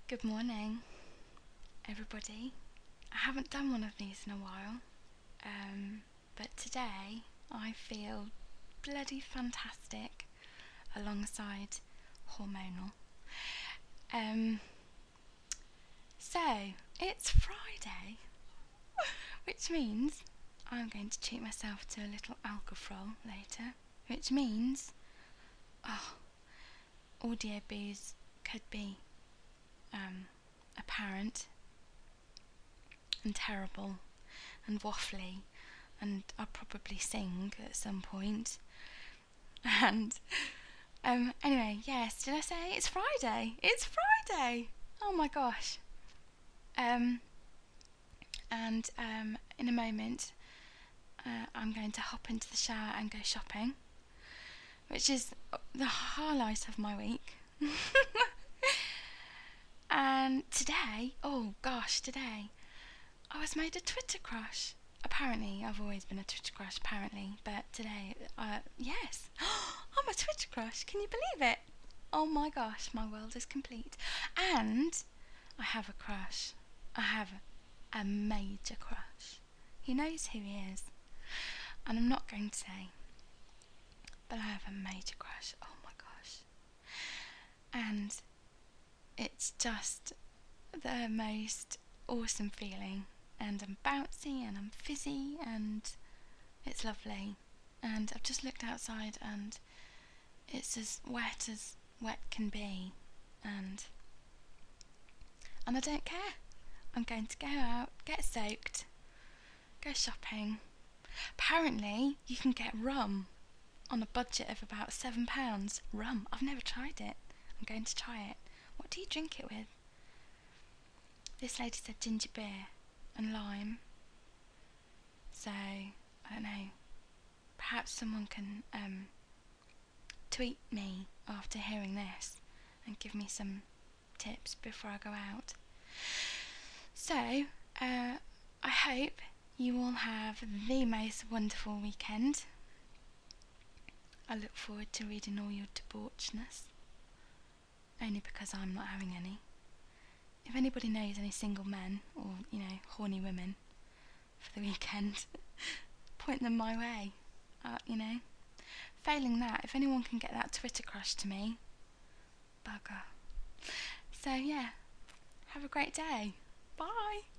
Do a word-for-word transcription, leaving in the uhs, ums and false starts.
Good morning, everybody. I haven't done one of these in a while, um, but today I feel bloody fantastic alongside hormonal. Um, so, it's Friday, which means I'm going to treat myself to a little alcohol later, which means, oh, audio booze could be um, apparent and terrible and waffly, and I'll probably sing at some point. And um, anyway, yes, did I say it's Friday? It's Friday! Oh my gosh. Um, and um, in a moment, uh, I'm going to hop into the shower and go shopping, which is the highlight of my week. And today, oh gosh, today, I was made a Twitter crush. Apparently, I've always been a Twitter crush, apparently, but today, uh, yes, I'm a Twitter crush, can you believe it? Oh my gosh, my world is complete. And I have a crush. I have a major crush. He knows who he is, and I'm not going to say, but I have a major crush. Oh my gosh. And it's just the most awesome feeling, and I'm bouncy and I'm fizzy and it's lovely. And I've just looked outside and it's as wet as wet can be, and and I don't care. I'm going to go out, get soaked, go shopping. Apparently you can get rum on a budget of about seven pounds. Rum, I've never tried it. I'm going to try it. What do you drink it with? This lady said ginger beer and lime. So, I don't know. Perhaps someone can um, tweet me after hearing this and give me some tips before I go out. So, uh, I hope you all have the most wonderful weekend. I look forward to reading all your debauchness, only because I'm not having any. If anybody knows any single men or, you know, horny women for the weekend, point them my way, uh, you know. Failing that, if anyone can get that Twitter crush to me, bugger. So yeah, have a great day. Bye.